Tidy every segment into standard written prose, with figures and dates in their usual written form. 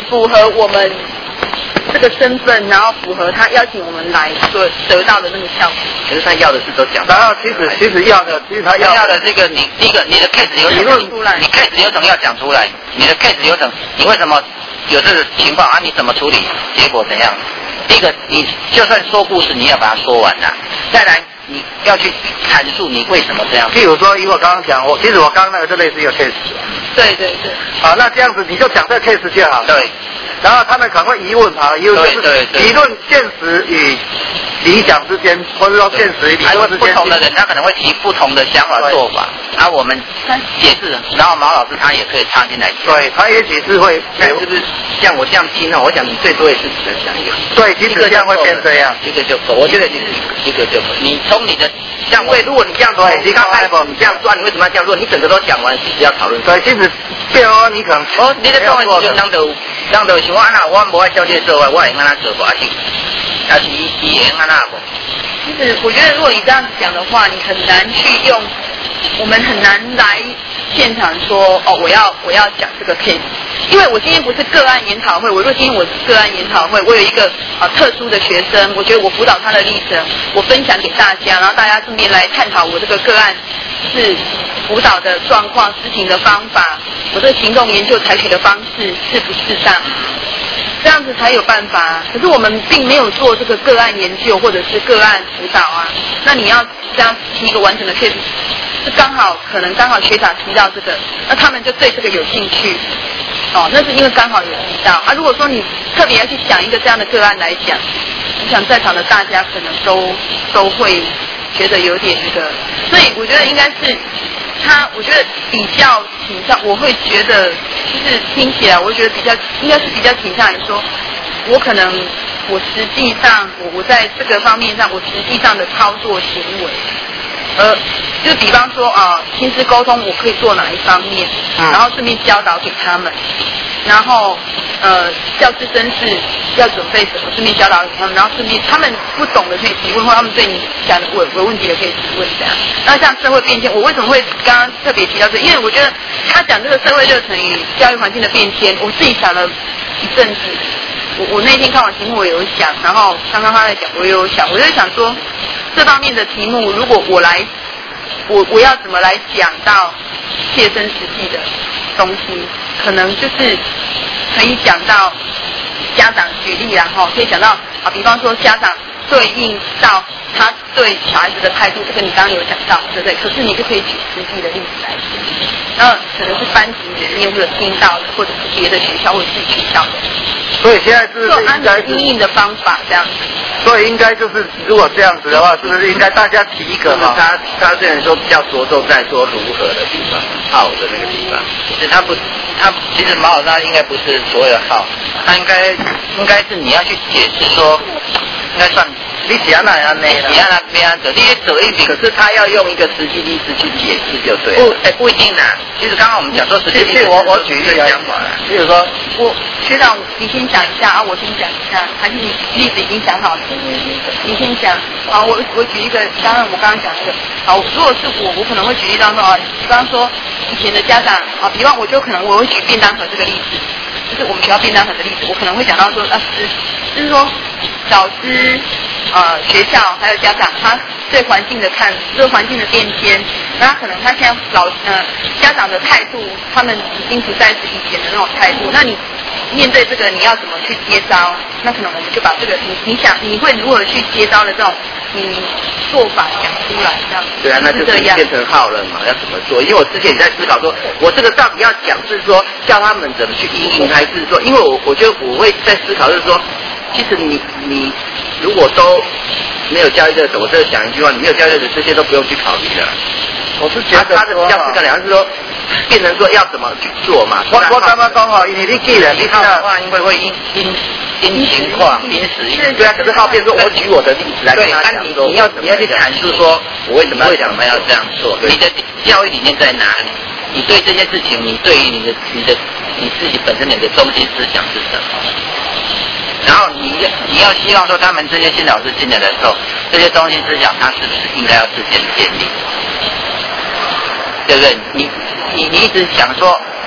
符合我们这个身份，然后符合他邀请我们来所得到的那个效果。 可是他要的是都讲。 然后其实要的，其实他要的这个第一个你的 case 流程你 case 流程要讲出来，你的 case 流程，你为什么有这个情况啊？你怎么处理？结果怎样？第一个，你就算说故事，你要把它说完啦。再来，你要去阐述你为什么这样。 譬如说，以我刚刚讲，其实我刚刚那个就类似一个 case。 对对对。 好，那这样子你就讲这个 case 就好。 对。 然后他们可能会疑问啊，疑问就是理论现实与理想之间，或者说现实与理论之间。 不同的人他可能会提不同的想法做法，啊，我们解释，然后毛老师他也可以插进来。 对，他也许是会， 是不是像我这样听哦？我想你最多也是只能讲一个。 对，其实这样会变这样， 一个就够。我觉得一个就够。你从你的像为如果你这样说，你刚开始你这样说，你为什么要这样做？你整个都讲完，只要讨论。 对，其实变哦，你可能你的讲的就当到像我安那，我无爱了解社会，我会安那做，还是伊会安那无？ 其实我觉得，如果你这样子讲的话，你很难去用，我们很难来现场说哦，我要讲这个 case， 因为我今天不是个案研讨会，我说今天我是个案研讨会，我有一个特殊的学生，我觉得我辅导他的历程，我分享给大家，然后大家顺便来探讨我这个个案是辅导的状况、执行的方法，我这个行动研究采取的方式适不适当。这样子才有办法，可是我们并没有做这个个案研究或者是个案辅导啊。那你要这样提一个完整的 case， 是可能刚好学长提到这个，那他们就对这个有兴趣，哦，那是因为刚好有提到啊。如果说你特别要去想一个这样的个案来讲，我想在场的大家可能都会觉得有点那个，所以我觉得应该是。我觉得比较倾向，我会觉得就是听起来，我会觉得应该是比较倾向于说，我可能我实际上我在这个方面上，我实际上的操作行为，就比方说亲子沟通我可以做哪一方面，然后顺便教导给他们，然后教师甄试要准备什么，顺便教导给他们，然后顺便他们不懂的可以提问，或他们对你讲的有问题的可以提问这样。那像社会变迁，我为什么会刚刚特别提到这？因为我觉得他讲这个社会热忱与教育环境的变迁，我自己想了一阵子。我那天看完题目我有想，然后刚刚他在讲我也有想，我就想说这方面的题目，如果我要怎么来讲到切身实际的东西，可能就是可以讲到家长举例啦，可以讲到比方说家长对应到他对小孩子的态度，这个你刚刚有讲到，对不对？可是你就可以举实际的例子来讲，然后可能是班级里面或者听到的，或者是别的学校或者是学校的。 所以现在是做安排因应的方法这样子。 所以应该就是如果这样子的话，是不是应该大家提一个嘛？ 他虽然说比较着重在说如何的地方，好的那个地方，其实他其实毛老师应该不是所谓的好，他应该是你要去解释说，应该算。 你写那样呢？ 你让他这样走，你也走一笔，可是他要用一个实际例子去解释就对了。不一定啊。其实刚刚我们讲说实际例子， 我举一个讲法，比如说学长你先讲一下我先讲一下，还是你例子已经想好了？你先讲。好，我举一个，我刚刚讲那个。好，如果是我可能会举例当中比方说以前的家长比方我会举便当盒这个例子，就是我们学校便当盒的例子，我可能会讲到说就是说老师。学校还有家长，他对环境的对环境的变迁，那可能他现在家长的态度，他们已经不再是以前的那种态度。那你面对这个，你要怎么去接招？那可能我们就把这个你会如何去接招的这种做法讲出来，这样子。 对啊，那就是变成号了嘛，要怎么做？因为我之前也在思考说，我这个到底要讲是说叫他们怎么去因应，还是说，因为我觉得我会在思考，就是说，其实你如果都没有教育热忱，我这讲一句话，你没有教育热忱，这些都不用去考虑了。 我是觉得他的比较思考两个是说，变成说要怎么去做嘛。 我刚刚讲因为你既然你套的话，因为会因情况因时对啊。可是他变成说我举我的例子来跟他讲说，你要去阐述说我为什么要这样做，你的教育理念在哪里？你对这件事情，你对于你自己本身你的中心思想是什么？然后你要希望说他们这些新老师进来的时候，这些中心思想他是不是应该要事先建立？对不对？你一直想说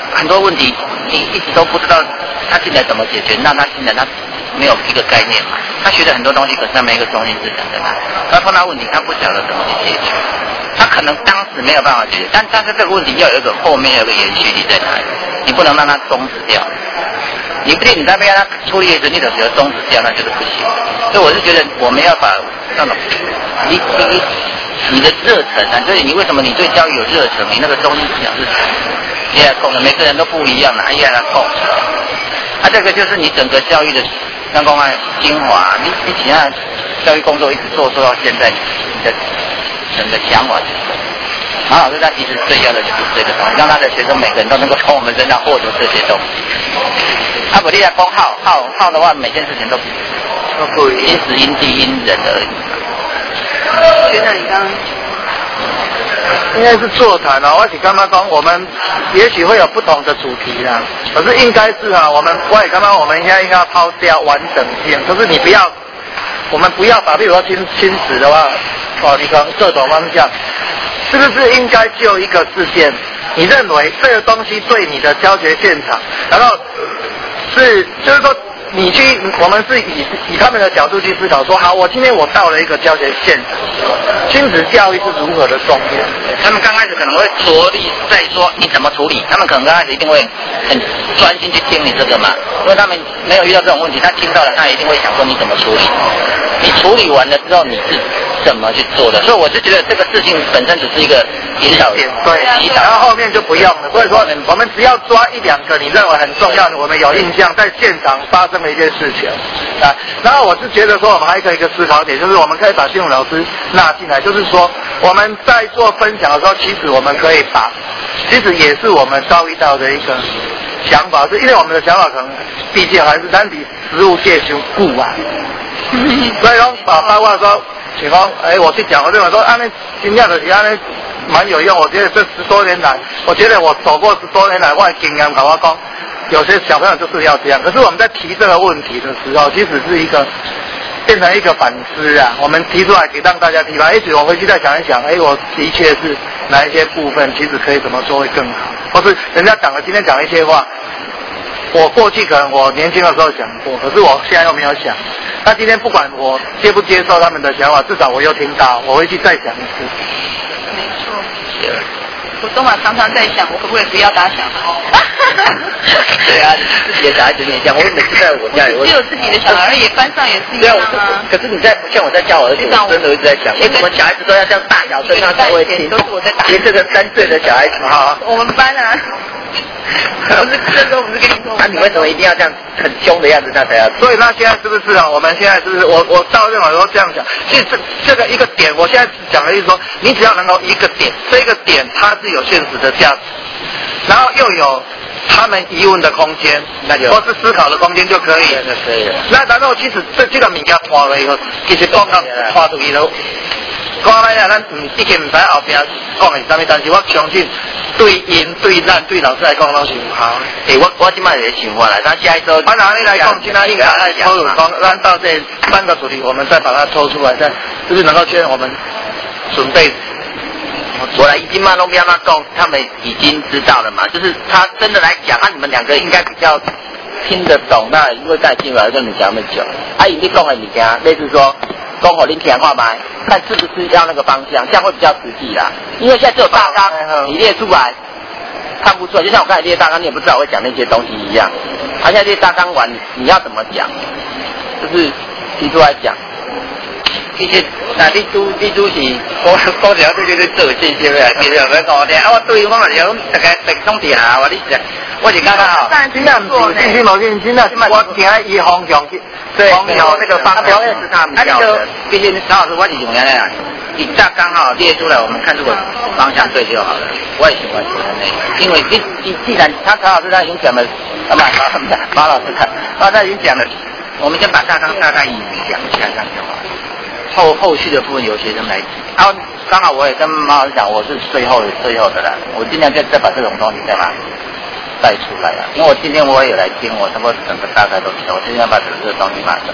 很多问题你一直都不知道他进来怎么解决，那他进来他没有一个概念嘛，他学了很多东西，可是他没一个中心思想在那里，他碰到问题他不晓得怎么去解决，他可能当时没有办法解决，但是这个问题要有一个后面有一个延续力在那里，你不能让它终止掉。你不定你在被他处理的时候，你只要终止掉，那就是不行。所以我是觉得我们要把那种你的热忱啊，就是你为什么你对教育有热忱，你那个中心思想是你来控的，每个人都不一样，哪一样来控？这个就是你整个教育的相关精华，你其他教育工作一直做到现在，你的整个想法。马老师他其实最要的就是这个东西，让他的学生每个人都能够从我们身上获得这些东西。不厉害，光耗的话，每件事情都不因时因地因人而已。 觉得你刚刚应该是座谈啊，我是刚刚讲我们也许会有不同的主题啦，可是应该是啊，我也刚刚我们应该抛掉完整性，就是我们不要把比如说亲子的话，你可能各种方向。是不是应该就一个事件？你认为这个东西对你的教学现场，然后就是说我们是以他们的角度去思考说，好，今天我到了一个教学现场，亲子教育是如何的重要？ 他们刚开始可能会着力在说你怎么处理，他们可能刚开始一定会很专心去听你这个嘛，因为他们没有遇到这种问题，他听到了，他一定会想说你怎么处理，你处理完了之后你是怎么去做的？所以我是觉得这个事情本身只是一个引导点， 对，然后后面就不用了。所以说，我们只要抓一两个你认为很重要的，我们有印象在现场发生的一件事情啊。然后我是觉得说，我们还有一个思考点，就是我们可以把金融老师纳进来，就是说我们在做分享的时候，其实我们可以其实也是我们遭遇到的一个想法，是因为我们的想法可能毕竟还是咱比实务界就固啊，所以说包括说。比方，我去讲，我认为说，那今天的那蛮有用。我觉得这10多年来，我觉得我走过10多年来，我的经验跟我讲，有些小朋友就是要这样。可是我们在提这个问题的时候，其实是变成一个反思啊。我们提出来给让大家提吧。也许我回去再想一想，我的确是哪一些部分，其实可以怎么做会更好，或是人家今天讲了一些话。我过去可能我年轻的时候讲过，可是我现在又没有想。那今天不管我接不接受他们的想法，至少我又听到，我回去再讲一次。 没错。我东马常常在想，我可不可以不要打小孩？ 对啊，自己的小孩子也讲，我每次在我家里， 只有自己的小孩，也班上也是一样啊。 可是像我在教我的时候，真的一直在想，为什么小孩子都要这样大小声，他才会听？ 都是我在打。 连这个3岁的小孩子哈， 我们班啊。这时候我们是跟你说， 你为什么一定要这样很凶的样子，他才要？ 所以那现在是不是啊？我们现在是不是？我倒认为说这样讲，其实这个一个点，我现在讲的意思说，你只要能够一个点，这个点它是有现实的价值，然后又有他们疑问的空间，或是思考的空间就可以。 对，可以了。 那然后其实这个物件拖了以后，其实讲到拖出去了。讲来啊，咱已经唔知后边讲的是啥物，但是我相信对因、对咱、对老师来讲，拢是有效。 我今摆就想法来，咱下一周。 按哪里来讲，今天应该来讨论讲，咱到这3个主题，我们再把它抽出来，就是能够确认我们准备。 我来已经嘛，拢不要嘛讲，他们已经知道了嘛，就是他真的来讲，你们2个应该比较听得懂，那因为在进来跟你讲那么久，你讲的物件，类似说。讲给您听看卖，看是不是要那个方向，这样会比较实际啦。因为现在只有大纲，你列出来看不出来，就像我刚才列大纲，你也不知道我会讲那些东西一样。现在列大纲完，你要怎么讲？就是提出来讲。其实，你都是讲起来对对做这些的，其实要讲的。我对方也有大概特种地下，我是刚刚好。 真的不是，真的，我听伊方向去。对，那个方向是他们教的。 毕竟曹老师我是用的啦，你大纲好列出来，我们看如果方向对就好了。我也喜欢那个，因为既然曹老师他已经讲了，马老师看，他已经讲了，我们先把大纲大概讲一下，这样就好了。后续的部分由学生来提。然后刚好我也跟马老师讲，我是最后的啦，我尽量再把这种东西再把它带出来了。因为我今天我也有来听，我差不多整个大概都听，我今天要把这个东西把它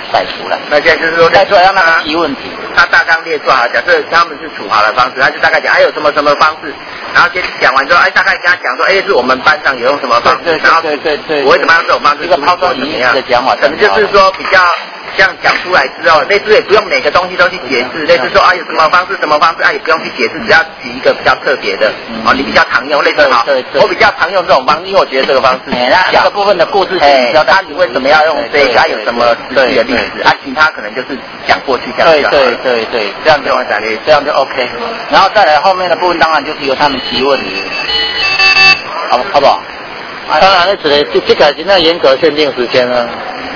带出来。 那现在就是说带出来让他们提问题。 他大纲列出来，假设他们是处好的方式，他就大概讲，有什么什么方式，然后先讲完之后，大概跟他讲说，是我们班上有用什么方式，然后我为什么要用这种方式， 这个抛砖引玉的讲法， 可能就是说比较这样讲出来之后，类似也不用每个东西都去解释，类似说有什么方式什么方式也不用去解释，只要举一个比较特别的，你比较常用，类似我比较常用这种方式，因为我觉得这个方式， 那这个部分的故事， 你为什么要用这个，有什么实际的例子，其他可能就是讲过去这样就好了。 对，这样就 OK。然后再来后面的部分，当然就是由他们提问，好不好？ 当然，这个现在严格限定时间啊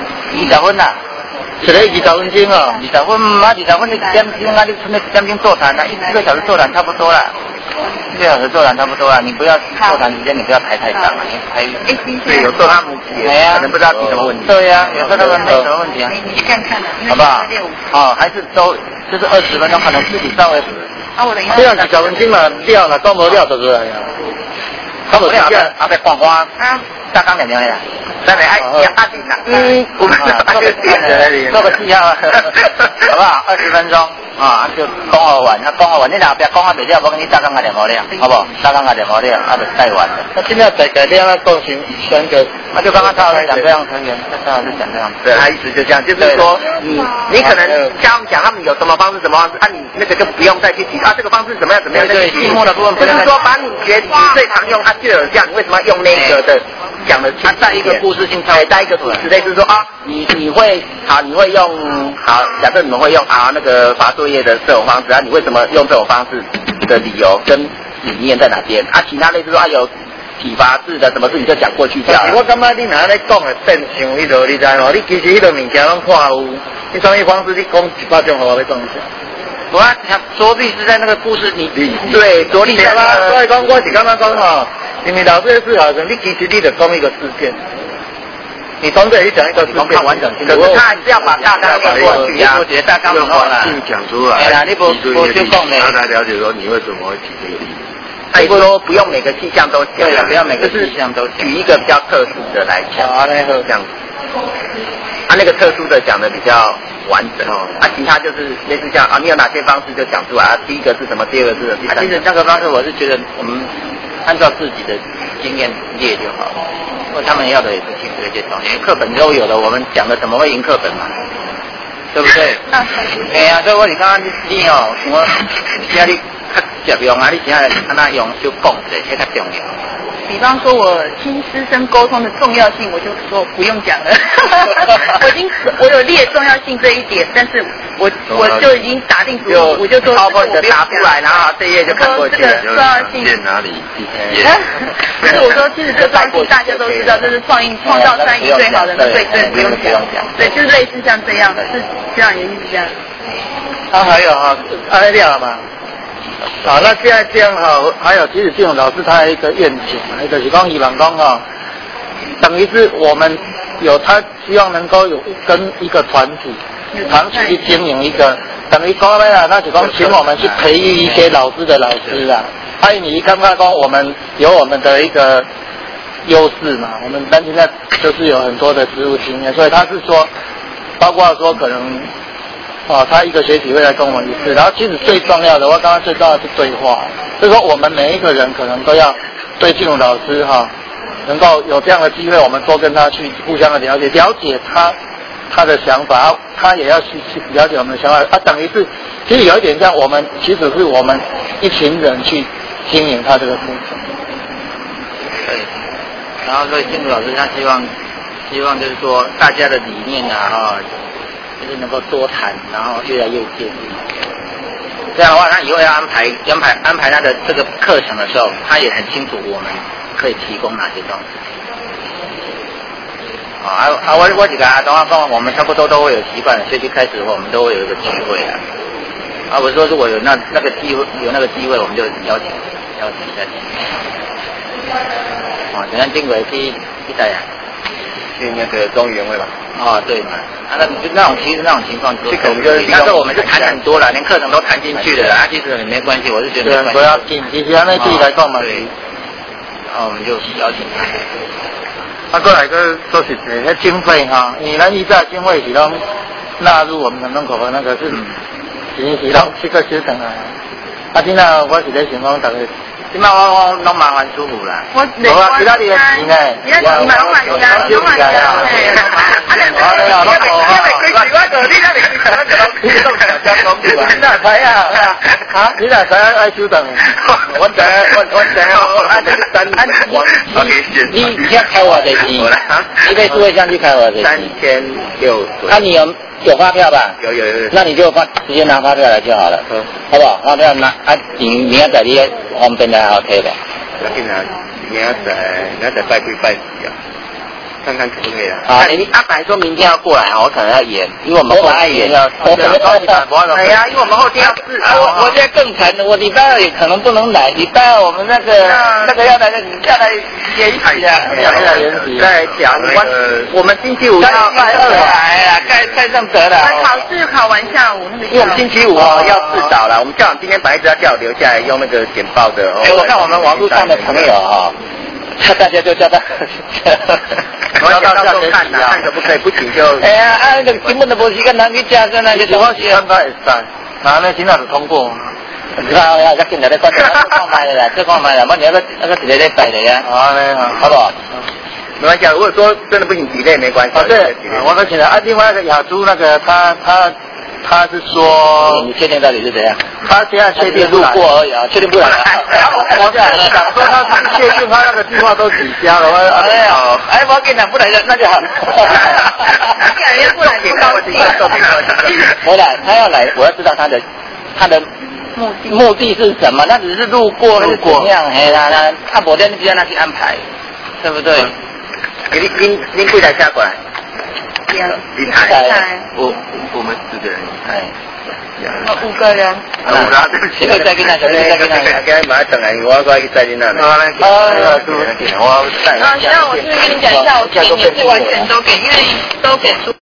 ，20分啦。 一个20分钟哦 ，20分20分你1点钟你剩1点钟座谈了，1个小时座谈差不多了，1个小时座谈差不多了，你不要座谈时间你不要排太长了，你排。 对，有时候他们可能不知道提什么问题。 对呀，有时候他们没什么问题啊。 你去看看好不好？还是就是20分钟，可能自己稍微。 这样20分钟嘛，料了讲无料就出来呀。 他无料啊，被逛光大纲2年呀。再来压紧了，我们做个记号，好不好？20分钟就讲好完，讲好完，你哪边讲好袂了，我跟你大纲2无了，好不好？大纲2无了，就带完了。 那现在再改变了共行3个， 那就刚刚他讲这样可以，他就讲这样。 对，他意思就这样，就是说你可能像讲他们有什么方式，你那个就不用再去提这个方式怎么样， 对，题目的部分就是说把你觉得最常用，就有这样，你为什么要用那个的？讲的他带一个故事性， 带一个故事，类似说你会用假设你们会用那个罚作业的这种方式你为什么用这种方式的理由跟理念在哪边其他类似说有体罚制的什么事你就讲过去就好了。 我感觉你哪在讲的变相迄个，你知无？你其实迄个物件拢看有，你什么方式你讲100种，我要讲一下。 我作弊是在那个故事里， 对，作弊的啦。所以讲我是刚刚讲因为老师的思考你其实你得讲一个事件，你从这里讲一个事件完整性。 可是他还是要把大纲列过去我觉得大纲很好啦， 讲出来。 你不就讲呢？ 他才了解说你为什么会举这个例子。 他说不用每个气象都讲， 不要每个气象都讲， 举一个比较特殊的来讲。这样子。那个特殊的讲的比较完整其他就是类似像你有哪些方式就讲出来第一个是什么，第二个是什么，第三个。 其实那个方式我是觉得我们按照自己的经验列就好了，因为他们要的也是清楚一些东西，课本都有了，我们讲的怎么会赢课本嘛？对不对？所以我是刚刚你想我现在你较实用你现在看他用就讲一下，这较重要。 比方说我听师生沟通的重要性，我就说不用讲了。我有列重要性这一点，但是我就已经打定主意，我就说我就打出来，然后这一页就看过去了。 这个重要性在哪里？ 不是我说，其实这重要性大家都知道，这是创造善意最好的，对，不用讲，对，就是类似像这样，是这样也是这样。 还有还了嘛？那现在这样还有其实这种老师他有一个愿景就是讲希望讲等于是我们他希望能够有跟一个团体长期去经营一个，等于说那就讲请我们去培育一些老师的老师啊。你刚刚讲我们有我们的一个优势嘛，我们但现在就是有很多的实务经验，所以他是说，包括说可能。他一个学期会来跟我们一次，然后其实最重要的，我刚刚最重要的是对话，就是说我们每一个人可能都要对这种老师能够有这样的机会，我们多跟他去互相的了解他的想法，他也要去了解我们的想法，等于是其实有一点像我们其实是我们一群人去经营他这个课程。 对，然后所以金主老师他希望就是说大家的理念就是能够多谈，然后越来越接近。这样的话，他以后要安排他的这个课程的时候，他也很清楚我们可以提供哪些东西。我几个等下讲，我们差不多都会有习惯，学习开始我们都会有一个机会我说如果有那个机会，我们就邀请一下你。像经纬去带去那个中原会吧。 对嘛，其实那种情况就可能就是，但是我们是谈很多了，连课程都谈进去了，其实也没关系，我是觉得没关系。 不要紧，其实那自己来讲嘛。 对。然后我们就邀请他。 过来个说实在，那经费因为咱以前经费是拢纳入我们人口的那个是7个学生啊。啊，今仔我是咧想讲，大家。 今麦我拢麻烦舒服啦。 我其他你嘅錢咧， 其他錢咪攏還錢啊，攏還錢啊。 你睇啊，嚇！你嗱使愛修等，我你要开我的机，你可以数位相机开我的机。 3600。 那你有发票吧？ 有。 那你就直接拿发票来就好了，好不好？发票拿啊，你要在你方便的好贴的。 你要在拜归拜几啊？看看可不可以啊？ 啊，你安排说明天要过来我可能要演，因为我们后天要。 哎呀，因为我们后天要试。 我现在更惨了，我礼拜二也可能不能来，礼拜二我们那个要来演习啊， 要演习。 再讲我们星期五要拜2 来啊，盖上得了。 考试考完下午那个。 因为我们星期五要自导了，我们校长今天本来一直要叫我留下来用那个简报的。 我看我们网络上的朋友啊，大家就叫他。 我要到时候看可不可以，不行就。 哎呀，那个根本都无时间拿去加上那个东西。 应该会使，那呢今仔就通过。 你看，要进来咧，关麦了啦，这关麦了，我你那个直接在摆的呀。 好嘞， 好不好？ 没关系，如果说真的不行，delay没关系。 对，我都请了。另外一个雅珠那个他是说， 你确定到底是怎样？ 他现在确定路过而已啊，确定不来。 我想说他是确定他那个计划都取消了。 哎，我跟你讲不来的那就好。 感觉不来也高兴。 我来，他要来，我要知道他的目的是什么？那只是路过还是怎样？哎啦，他不然你叫他去安排，对不对？ 您柜台下过来。 一台。 我们4个人。 哎。5个人。 对不起。 再跟他讲， 该马上等来，我过去载你那里。 现在我是跟你讲一下，我今年是完全都给，因为都给出。